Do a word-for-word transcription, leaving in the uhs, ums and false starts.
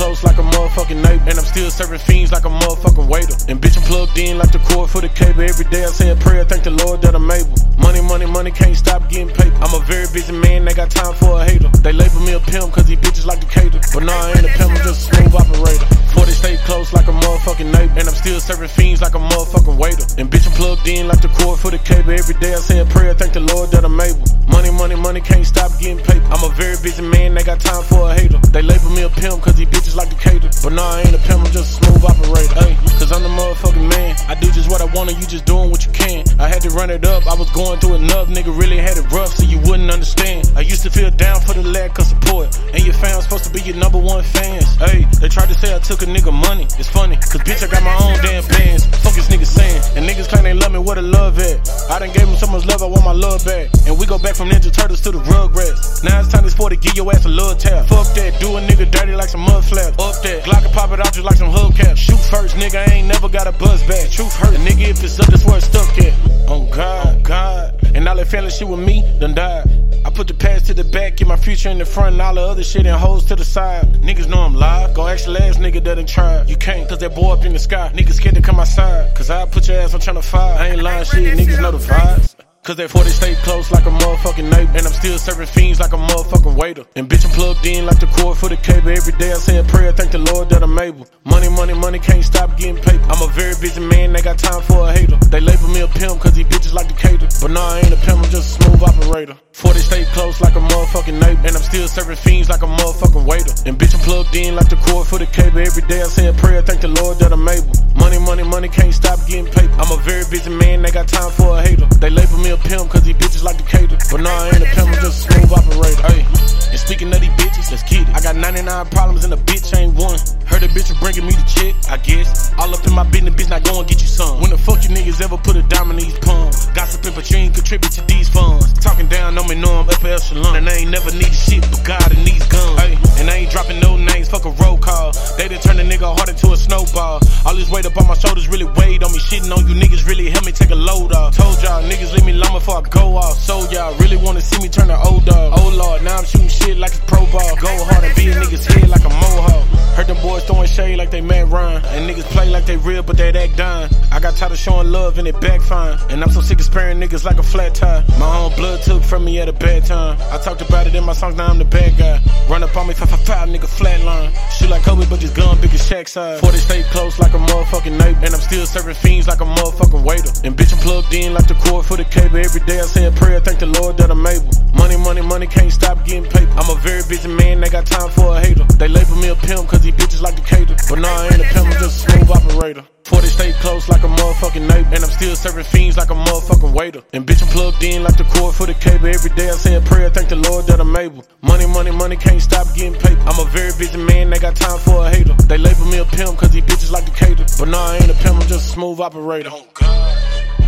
close like a motherfucking neighbor. And I'm still serving fiends like a motherfucking waiter. And bitch, I'm plugged in like the cord for the cable. Every day I say a prayer, thank the Lord that I'm able. Money, money, money, can't stop getting paper. I'm a very busy man, they got time for a hater. They label me a pimp cause these bitches like to cater. But nah, I ain't a pimp, I'm just a smooth operator. forty stay close like a motherfucking neighbor. And I'm still serving fiends like a motherfucking waiter. And bitch, I'm plugged in like the cord for the cable. Every day I say a prayer, thank the Lord that I'm able. Money, money, money, can't stop getting paper. I'm a very busy man, they got time for a hater. They label me a pimp cause these bitches like to cater. But nah, I ain't a pimp, I'm just a smooth operator. Ay, cause I'm the motherfucking man. I do just what I want and you just doing what you can. I had to run it up, I was going through enough. Nigga really had it rough so you wouldn't understand. I used to feel down for the lack of support. And your fans supposed to be your number one fans. Ay, they tried to say I took a nigga money. It's funny, cause bitch I got my own damn bands. Fuck this nigga saying. And niggas claim they love me, where the love at? I done gave them so much love, I want my love back. And we go back from Ninja Turtles to the Rugrats. Now it's time this for to give your ass a little tap. Fuck that, do a nigga dirty like some mud flaps. Up that, Glock and pop it out just like some hubcaps. Shoot first, nigga, I ain't never got a buzz back. Truth hurt, and nigga, if it's up, that's where it's stuck at. Oh God, God. And all that family shit with me done died. I put the past to the back, get my future in the front, and all the other shit and hoes to the side. Niggas know I'm live, go ask the last nigga that done tried. You can't, cause that boy up in the sky. Niggas scared to come outside, cause I put your ass on channel five. I ain't lying shit, niggas know the vibes. Cause that forty stay close like a motherfucking neighbor. And I'm still serving fiends like a motherfucking waiter. And bitch, I'm plugged in like the cord for the cable. Every day I say a prayer, thank the Lord that I'm able. Money, money, money, can't stop getting paper. I'm a very busy man, they got time for a hater. They label me a pimp cause these bitches like to cater. But nah, I ain't a pimp, I'm just a smooth operator. forty stay close like a motherfucking neighbor. And I'm still serving fiends like a motherfucking waiter. And bitch, I'm plugged in like the cord for the cable. Every day I say a prayer, thank the Lord that I'm able. Money, money, money, can't stop getting paper. I'm a very busy man, they got time for a hater. They label me a pimp cause these bitches like to cater. But nah, I ain't a pimp, I'm just a smooth operator. Ay. And speaking of these bitches, let's get it. I got ninety-nine problems and a bitch ain't one. Heard a bitch was bringing me the check, I guess. All up in my business, bitch, now go and get you some. When the fuck you niggas ever put a dime in these palms? Gossiping, but you ain't contribute to these funds. Talking down on me, know I'm upper echelon. And I ain't never needed shit but God and these guns. Ay. And I ain't dropping no names, fuck a roll call. They done turn a nigga heart into a snowball. All this weight up on my shoulders really weighed on me. Shitting on you niggas really help me take a load off. Told y'all niggas leave me alone before I go off. So y'all really wanna see me turn to old dog. Oh Lord, now I'm shooting shit like it's pro ball. Go hard and be a nigga's head like a mohawk. Heard them boys throwing shade like they Matt Ryan. And niggas play like they real but they act dying. I got tired of showing love and it backfiring. And I'm so sick of sparing niggas like a flat tire. My own blood took from me at a bad time. I talked about it in my songs, now I'm the bad guy. Run up on me, five five five, nigga flatline. Shoot like Kobe but this gun big as Shaq size. forty stay close like a motherfucking neighbor. And I'm still serving fiends like a motherfucking waiter. And bitch, I'm plugged in like the cord for the cable. Every day I say a prayer, thank the Lord that I'm able. Money, money, money, can't stop getting paper. I'm a very busy man, they got time for a hater. They label me a pimp cause these bitches like to cater. But nah, I ain't a pimp, I'm just a smooth operator. forty stay close like a motherfucking neighbor. And I'm still serving fiends like a motherfucking waiter. And bitch, I'm plugged in like the cord for the cable. Every day I say a prayer, thank the Lord that I'm able. Money, money, money, can't stop getting paper. I'm a very busy man, they got time for a hater. They label me a pimp cause these bitches like to cater. But nah, I ain't a pimp, I'm just a smooth operator. Oh God.